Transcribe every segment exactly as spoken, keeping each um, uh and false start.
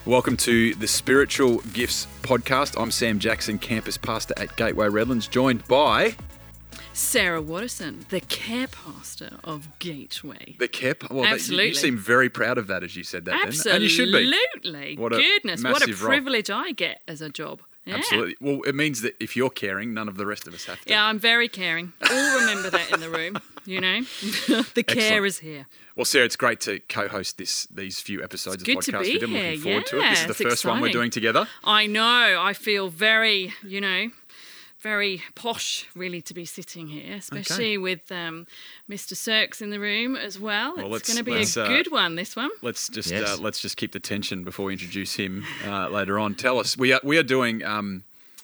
Welcome to the Spiritual Gifts Podcast. I'm Sam Jackson, campus pastor at Gateway Redlands, joined by... Sarah Watterson, the care pastor of Gateway. The care Well, Absolutely. That, you, you seem very proud of that as you said that. Absolutely. Then. And you should be. Absolutely. What a Goodness, what a massive role. privilege I get as a job. Yeah. Absolutely. Well, it means that if you're caring, none of the rest of us have to. Yeah, I'm very caring. All remember that in the room, you know. The care Excellent. is here. Well, Sarah, it's great to co-host this these few episodes It's of good to podcast be with you. I'm here. looking forward to it. Yeah, This is the it's first one we're exciting. doing together. I know. I feel very, you know, very posh, really, to be sitting here, especially Okay. with um, Mister Sirks in the room as well. Well, let's- it's going to be let's, a uh, good one, this one. Let's just Yes. uh, let's just keep the tension before we introduce him uh, later on. Tell us, we are we are doing um,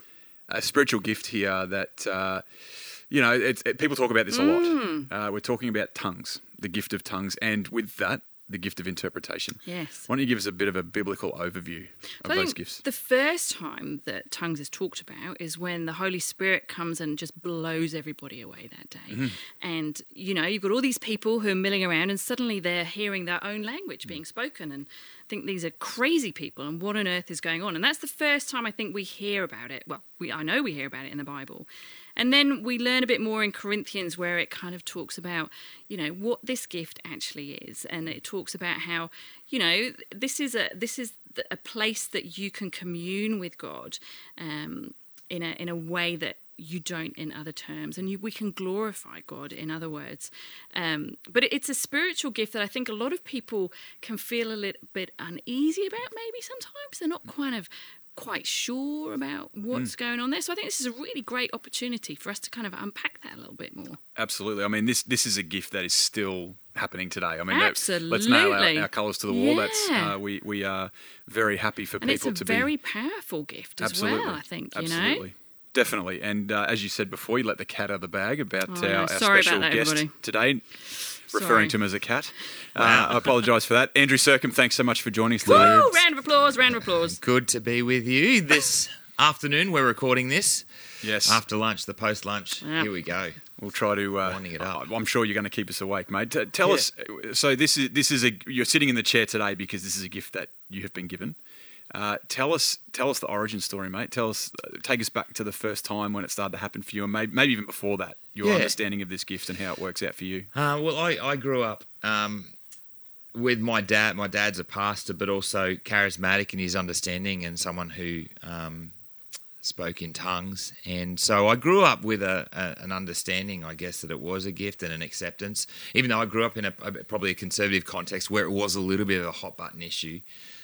a spiritual gift here that uh, you know it's, it, people talk about this a Mm. lot. Uh, we're talking about tongues, the gift of tongues, and with that, the gift of interpretation. Yes. Why don't you give us a bit of a biblical overview of So I those think gifts? the first time that tongues is talked about is when the Holy Spirit comes and just blows everybody away that day. Mm-hmm. And, you know, you've got all these people who are milling around and suddenly they're hearing their own language being spoken and think these are crazy people and what on earth is going on. And that's the first time I think we hear about it. Well, we I know we hear about it in the Bible. And then we learn a bit more in Corinthians where it kind of talks about, you know, what this gift actually is. And it talks about how, you know, this is a this is a place that you can commune with God um, in a in a way that you don't in other terms. And you, we can glorify God, in other words. Um, but it's a spiritual gift that I think a lot of people can feel a little bit uneasy about maybe sometimes. They're not kind of quite sure about what's going on there. So I think this is a really great opportunity for us to kind of unpack that a little bit more. Absolutely. I mean, this this is a gift that is still happening today. I mean, that- let's Absolutely. nail our, our colours to the wall. That's Yeah. uh, we we are very happy for And it's people a to very be powerful gift as absolutely, well, I think, you absolutely. know. Definitely. And uh, as you said before, you let the cat out of the bag about Oh, our, no. our Sorry special about that, guest everybody. today, Sorry. referring to him as a cat. Uh, I apologise for that. Andrew Sercombe, thanks so much for joining us today. Woo! Round of applause, round of applause. Good to be with you this afternoon. We're recording this Yes. after lunch, the post-lunch. Yeah. Here we go. We'll try to. Uh, Winding it up. I'm sure you're going to keep us awake, mate. T- tell Yeah. us. So this is this is a. You're sitting in the chair today because this is a gift that you have been given. Uh, tell us, tell us the origin story, mate. Tell us, take us back to the first time when it started to happen for you, and maybe, maybe even before that, your Yeah. understanding of this gift and how it works out for you. Uh, well, I, I grew up um, with my dad. My dad's a pastor, but also charismatic in his understanding and someone who um, spoke in tongues. And so I grew up with a, a, an understanding, I guess, that it was a gift and an acceptance, even though I grew up in a, a probably a conservative context where it was a little bit of a hot button issue.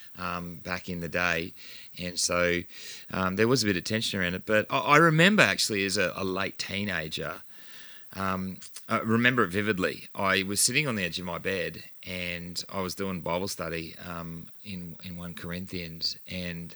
Um, back in the day, and so um, there was a bit of tension around it. But I, I remember actually as a, a late teenager, um, I remember it vividly. I was sitting on the edge of my bed and I was doing Bible study um, in in First Corinthians, and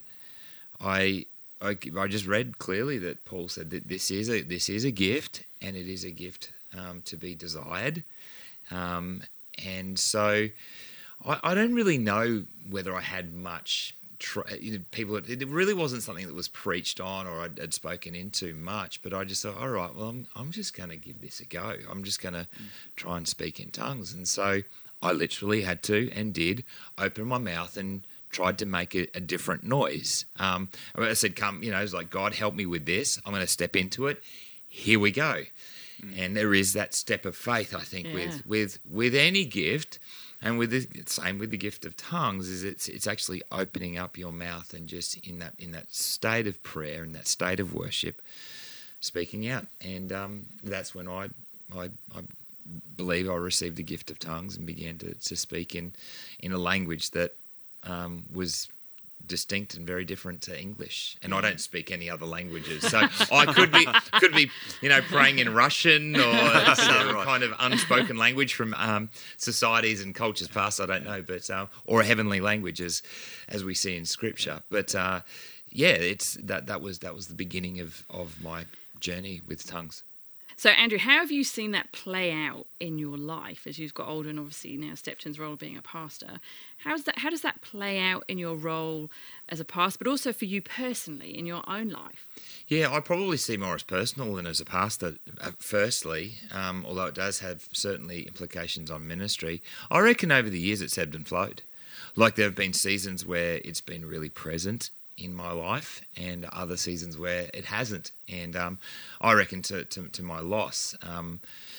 I, I I just read clearly that Paul said that this is a this is a gift, and it is a gift um, to be desired, um, and so. I, I don't really know whether I had much. Tr- you know, people, it really wasn't something that was preached on or I'd, I'd spoken into much. But I just thought, all right, well, I'm I'm just going to give this a go. I'm just going to try and speak in tongues. And so I literally had to and did open my mouth and tried to make a, a different noise. Um, I said, "Come, you know, it's like God help me with this. I'm going to step into it. Here we go." Mm. And there is that step of faith, I think, Yeah. with with with any gift. And with the same with the gift of tongues, is it's it's actually opening up your mouth and just in that in that state of prayer, in that state of worship, speaking out. And um, that's when I, I I believe I received the gift of tongues and began to, to speak in in a language that um, was distinct and very different to English, and I don't speak any other languages, so I could be could be you know praying in Russian or some kind of unspoken language from um, societies and cultures past. I don't know, but uh, or a heavenly language as as we see in Scripture. But uh, yeah, it's that that was that was the beginning of of my journey with tongues. So, Andrew, how have you seen that play out in your life as you've got older and obviously now stepped into the role of being a pastor? How's that? How does that play out in your role as a pastor, but also for you personally in your own life? Yeah, I probably see more as personal than as a pastor, uh, firstly, um, although it does have certainly implications on ministry. I reckon over the years it's ebbed and flowed. like there have been seasons where it's been really present in my life, and other seasons where it hasn't. And um, I reckon to to, to my loss. Um,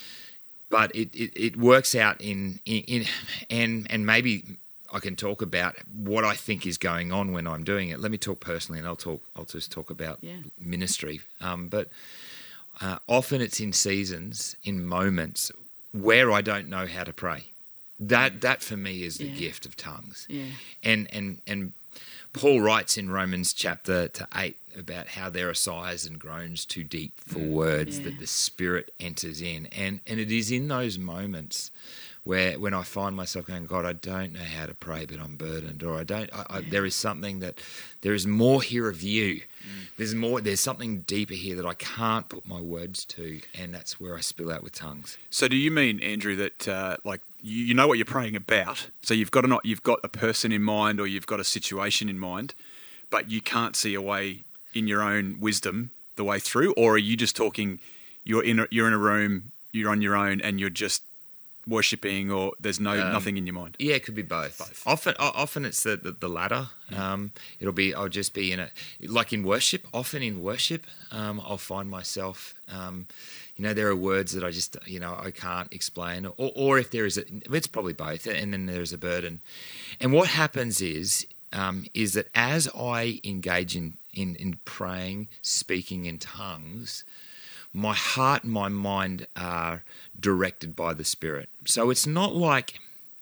but it, it, it works out in, in in and and maybe I can talk about what I think is going on when I'm doing it. Let me talk personally, and I'll talk. I'll just talk about Yeah. ministry. Um, but uh, often it's in seasons, in moments where I don't know how to pray. That that for me is the Yeah. gift of tongues. Yeah. And and and Paul writes in Romans chapter to eight about how there are sighs and groans too deep for words Yeah. that the Spirit enters in, and and it is in those moments where when I find myself going, God, I don't know how to pray, but I'm burdened, or I don't. I, I, there is something that there is more here of you. Mm. There's more. There's something deeper here that I can't put my words to, and that's where I spill out with tongues. So, do you mean, Andrew, that uh, like you, you know what you're praying about? So you've got a you've got a person in mind, or you've got a situation in mind, but you can't see a way in your own wisdom the way through, or are you just talking? You're in a, you're in a room, you're on your own, and you're just worshipping, or there's no Um, nothing in your mind? Yeah, it could be both. Both. Often, o- often it's the the, the latter. Um, it'll be I'll just be in a like in worship. Often in worship, um, I'll find myself. Um, you know, there are words that I just you know I can't explain, or or if there is a, it's probably both, and then there's a burden. And what happens is um, is that as I engage in in in praying, speaking in tongues, my heart and my mind are directed by the Spirit. So it's not like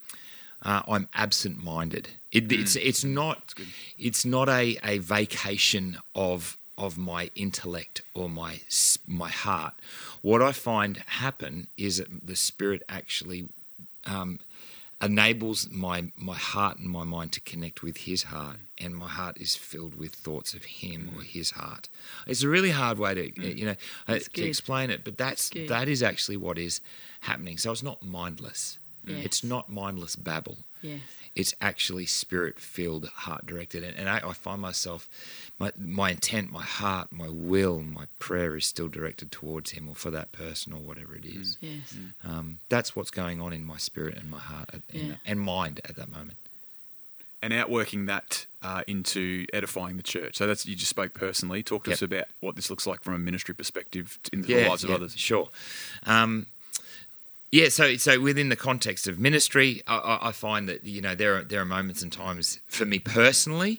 uh, I'm absent-minded. It, mm. It's it's not it's not a, a vacation of of my intellect or my my heart. What I find happen is that the Spirit actually um, enables my my heart and my mind to connect with His heart, and my heart is filled with thoughts of Him mm. or His heart. It's a really hard way to mm. you know uh, to explain it, but that's that is actually what is happening. So it's not mindless. Yes. It's not mindless babble. Yes. It's actually Spirit-filled, heart-directed, and, and I, I find myself, my my intent, my heart, my will, my prayer is still directed towards Him or for that person or whatever it is. Mm. Yes. Mm. Um, that's what's going on in my spirit and my heart at, Yeah. in that, and mind at that moment. And outworking that uh, into edifying the church. So that's you just spoke personally. Talk to Yep. us about what this looks like from a ministry perspective in the Yeah, lives of yeah, others. Sure. Um, Yeah, so so within the context of ministry, I, I- I find that you know there are there are moments and times for me personally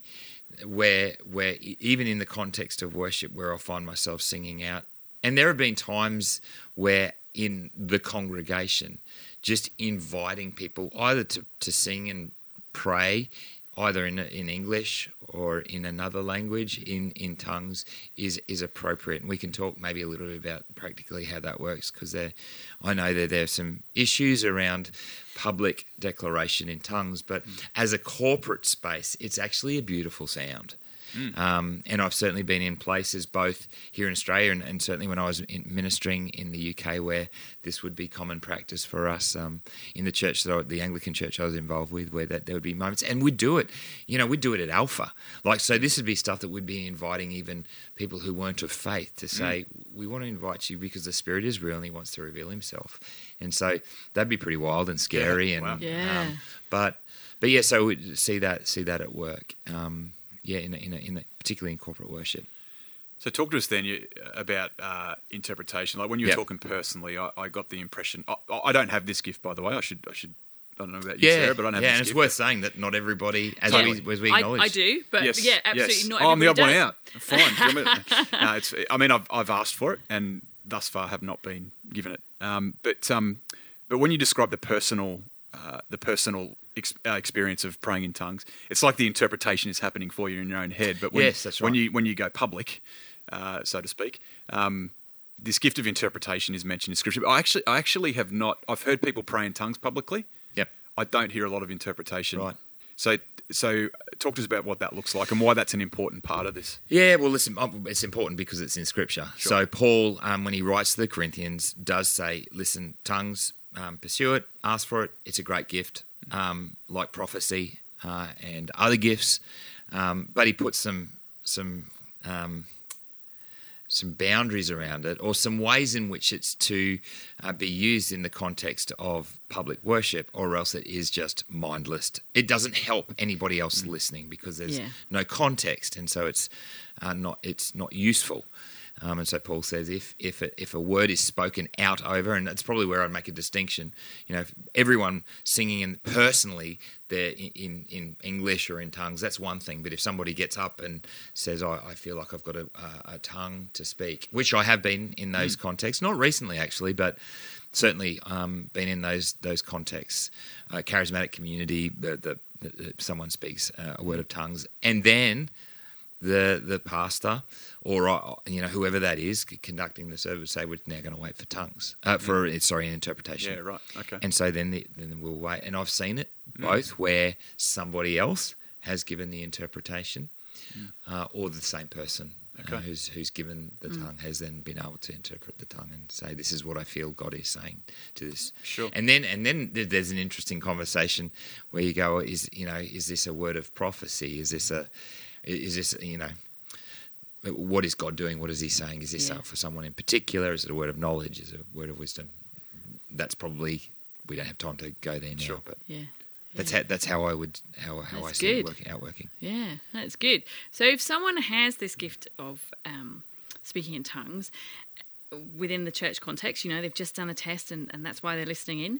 where where e- even in the context of worship where I find myself singing out, and there have been times where in the congregation, just inviting people either to, to sing and pray, either in in English or in another language, in, in tongues, is is appropriate. And we can talk maybe a little bit about practically how that works, because there, I know that there are some issues around public declaration in tongues, but mm. as a corporate space, it's actually a beautiful sound. Mm. Um, and I've certainly been in places both here in Australia and, and certainly when I was in ministering in the U K where this would be common practice for us um, in the church, that I, the Anglican church I was involved with, where that there would be moments. And we'd do it, you know, we'd do it at Alpha. Like, so this would be stuff that we'd be inviting even people who weren't of faith to say, mm. we want to invite you because the Spirit is real and He wants to reveal Himself. And so that'd be pretty wild and scary. Yeah, and wow. Yeah. Um, but, but yeah, so we see that, see that at work. Um, Yeah, in a, in a, in a, particularly in corporate worship. So talk to us then you, about uh, interpretation. Like when you were Yep. talking personally, I, I got the impression. I, I don't have this gift, by the way. I should. I should. I don't know about you, Yeah, Sarah, but I don't have yeah, this and it's gift. worth saying that not everybody, as Totally. we as we I, acknowledge, I do, but Yes, yeah, absolutely yes. not. Oh, I'm the odd one everybody out. Fine. Do you want me to- no, it's. I mean, I've I've asked for it, and thus far have not been given it. Um, but um, but when you describe the personal, uh, the personal ex- uh, experience of praying in tongues, it's like the interpretation is happening for you in your own head. But when, Yes, that's when right. you when you go public, uh, so to speak. Um, this gift of interpretation is mentioned in Scripture. But I actually, I actually have not. I've heard people pray in tongues publicly. Yep. I don't hear a lot of interpretation. Right. So, so talk to us about what that looks like and why that's an important part of this. Yeah, well, listen, um, it's important because it's in Scripture. Sure. So Paul, um, when he writes to the Corinthians, does say, listen, tongues, um, pursue it, ask for it. It's a great gift, um, like prophecy uh, and other gifts. Um, but he puts some some um, some boundaries around it, or some ways in which it's to uh, be used in the context of public worship, or else it is just mindless. It doesn't help anybody else mm. listening because there's yeah. no context, and so it's uh, not it's not useful. Um, and so Paul says, if if a, if a word is spoken out over, and that's probably where I'd make a distinction. You know, if everyone singing in personally, they're in, in, in English or in tongues, that's one thing. But if somebody gets up and says, oh, I feel like I've got a, a, a tongue to speak, which I have been in those mm. contexts, not recently actually, but certainly um, been in those those contexts. Uh, charismatic community, the, the, the, someone speaks uh, a word of tongues, and then the the pastor or uh, you know whoever that is conducting the service say we're now going to wait for tongues uh, for yeah. sorry an interpretation. Yeah, right. Okay. And so then the, then we'll wait. And I've seen it both mm. where somebody else has given the interpretation, mm. uh, or the same person okay. uh, who's who's given the mm. tongue has then been able to interpret the tongue and say, this is what I feel God is saying to this. Sure. And then and then there's an interesting conversation where you go, is you know is this a word of prophecy? Is this a Is this, you know, what is God doing? What is he saying? Is this yeah. for someone in particular? Is it a word of knowledge? Is it a word of wisdom? That's probably, we don't have time to go there now, sure. but yeah. yeah. that's how that's how I would, how, how I see it working, out working. Yeah, that's good. So if someone has this gift of um, speaking in tongues within the church context, you know, they've just done a test and, and that's why they're listening in,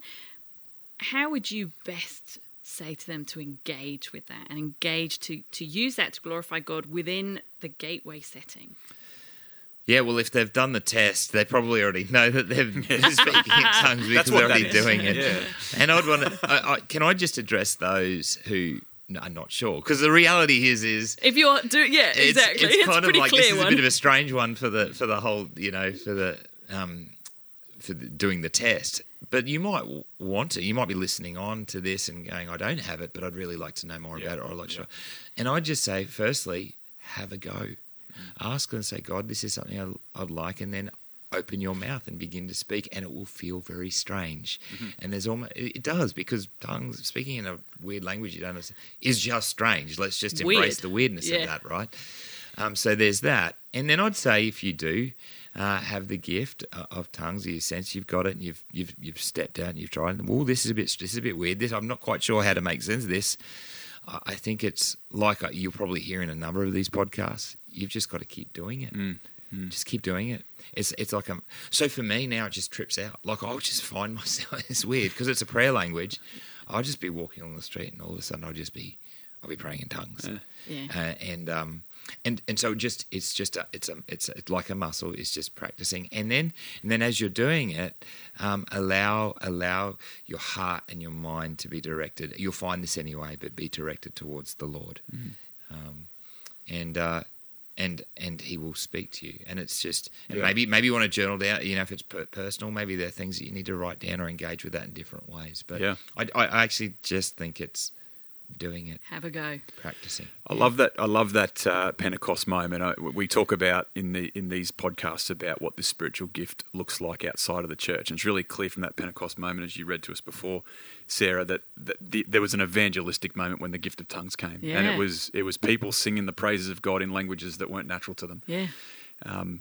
how would you best say to them to engage with that and engage to to use that to glorify God within the gateway setting? Yeah, well, if they've done the test, they probably already know that they're speaking in tongues because they're already doing it. Yeah. And I'd want to, I, I, can I just address those who are not sure? Because the reality is, is if you're do yeah, it's, exactly, it's, it's kind a pretty of like clear this is one. a bit of a strange one for the for the whole, you know, for the um, for the, doing the test. But you might want to. You might be listening on to this and going, I don't have it, but I'd really like to know more yeah. about it. Or I'd like to. Yeah. And I'd just say, firstly, have a go. Mm. Ask and say, God, this is something I'd, I'd like. And then open your mouth and begin to speak. And it will feel very strange. Mm-hmm. And there's almost, it does, because tongues, speaking in a weird language you don't understand, is just strange. Let's just embrace Weird. the weirdness yeah. of that, right? Um, so there's that. And then I'd say if you do, Uh, have the gift of tongues, you sense you've got it, and you've you've you've stepped out and you've tried. Well, this is a bit this is a bit weird. This I'm not quite sure how to make sense of this. Uh, I think it's like you'll probably hear in a number of these podcasts. You've just got to keep doing it. Mm, mm. Just keep doing it. It's it's like a so for me now it just trips out. Like I'll just find myself. It's weird because it's a prayer language. I'll just be walking along the street and all of a sudden I'll just be I'll be praying in tongues. Yeah. Yeah. Uh, and um. And and so just it's just a, it's a it's, a, it's like a muscle. It's just practicing, and then and then as you're doing it, um, allow allow your heart and your mind to be directed. You'll find this anyway, but be directed towards the Lord, mm. um, and uh, and and He will speak to you. And it's just and yeah. maybe maybe you want to journal down. You know, if it's per- personal, maybe there are things that you need to write down or engage with that in different ways. But yeah. I, I actually just think it's doing it, have a go, practicing. I love that. I love that uh, Pentecost moment. I, we talk about in the in these podcasts about what this spiritual gift looks like outside of the church, and it's really clear from that Pentecost moment, as you read to us before, Sarah, that, that the, there was an evangelistic moment when the gift of tongues came, yeah. and it was it was people singing the praises of God in languages that weren't natural to them. Yeah. Um,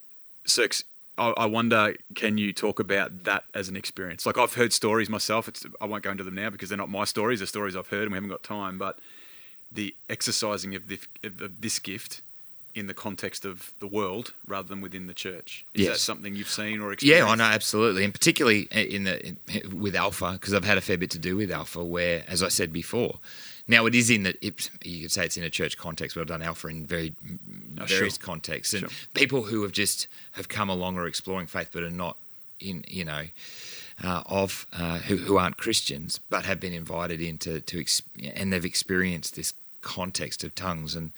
Cirx, I, I wonder, can you talk about that as an experience? Like I've heard stories myself. It's, I won't go into them now because they're not my stories. They're stories I've heard and we haven't got time. But the exercising of, the, of this gift in the context of the world rather than within the church. Is yes. that something you've seen or experienced? Yeah, I know, absolutely. And particularly in the in, with Alpha, because I've had a fair bit to do with Alpha where, as I said before, now it is in the, it, you could say it's in a church context, but I've done Alpha in very oh, various sure. contexts. And sure. people who have just have come along or exploring faith but are not in, you know, uh, of, uh, who, who aren't Christians but have been invited into, to, ex- and they've experienced this context of tongues. And,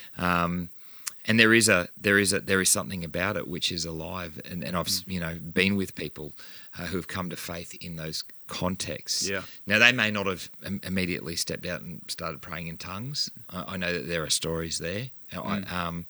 um, And there is a there is a there is something about it which is alive, and, and I've you know been with people uh, who have come to faith in those contexts. Yeah. Now they may not have im- immediately stepped out and started praying in tongues. I, I know that there are stories there, mm. I, um,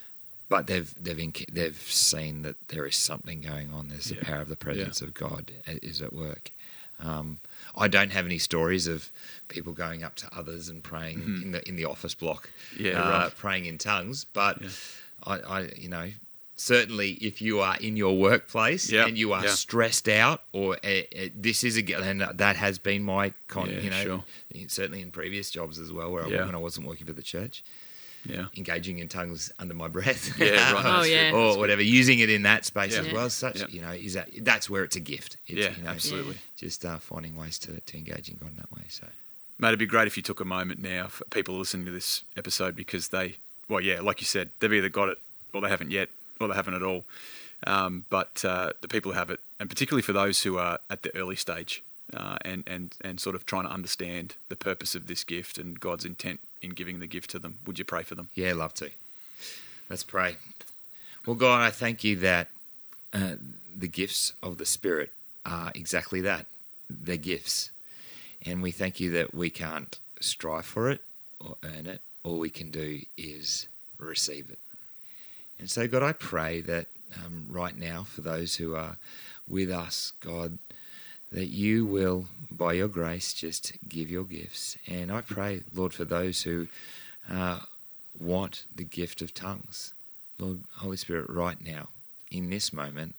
but they've they've inc- they've seen that there is something going on. There's the yeah. power of the presence yeah. of God is at work. Um, I don't have any stories of people going up to others and praying mm-hmm. in the in the office block, yeah, uh, right. praying in tongues. But yeah. I, I, you know, certainly if you are in your workplace Yeah, and you are yeah. stressed out, or uh, uh, this is a, and that has been my, con, Yeah, you know, sure. certainly in previous jobs as well, where Yeah. I, when I wasn't working for the church, Yeah. engaging in tongues under my breath, Yeah, right. Oh, yeah. or whatever, using it in that space Yeah. as well. Such, Yeah. you know, is that that's where it's a gift. It's, Yeah, you know, absolutely. Just uh, finding ways to, to engage in God in that way. So. Mate, it'd be great if you took a moment now for people listening to this episode, because they, well, yeah, like you said, they've either got it or they haven't yet, or they haven't at all. Um, but uh, the people who have it, and particularly for those who are at the early stage uh, and, and, and sort of trying to understand the purpose of this gift and God's intent in giving the gift to them, would you pray for them? Yeah, love to. Let's pray. Well, God, I thank you that uh, the gifts of the Spirit are exactly that. They're gifts. And we thank you that we can't strive for it or earn it. All we can do is receive it. And so, God, I pray that um, right now, for those who are with us, God, that you will, by your grace, just give your gifts. And I pray, Lord, for those who uh, want the gift of tongues, Lord, Holy Spirit, right now, in this moment,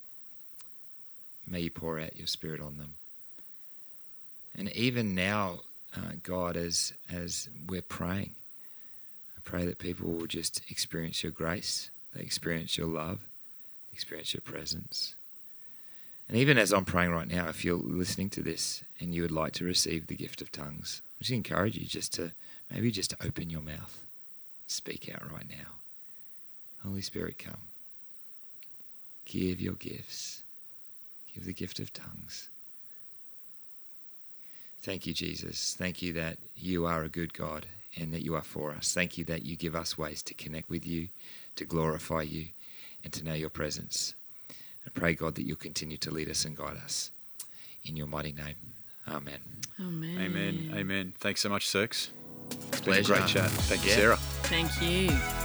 may you pour out your Spirit on them. And even now, uh, God, as as we're praying, I pray that people will just experience your grace, they experience your love, experience your presence. And even as I'm praying right now, if you're listening to this and you would like to receive the gift of tongues, I just encourage you just to maybe just to open your mouth, speak out right now. Holy Spirit, come. Give your gifts. Give the gift of tongues. Thank you, Jesus. Thank you that you are a good God and that you are for us. Thank you that you give us ways to connect with you, to glorify you, and to know your presence. I pray, God, that you'll continue to lead us and guide us. In your mighty name. Amen. Amen. Amen. Amen. Thanks so much, Cirx. It's been a Pleasure. great chat. Thank you, Yeah. Sarah. Thank you.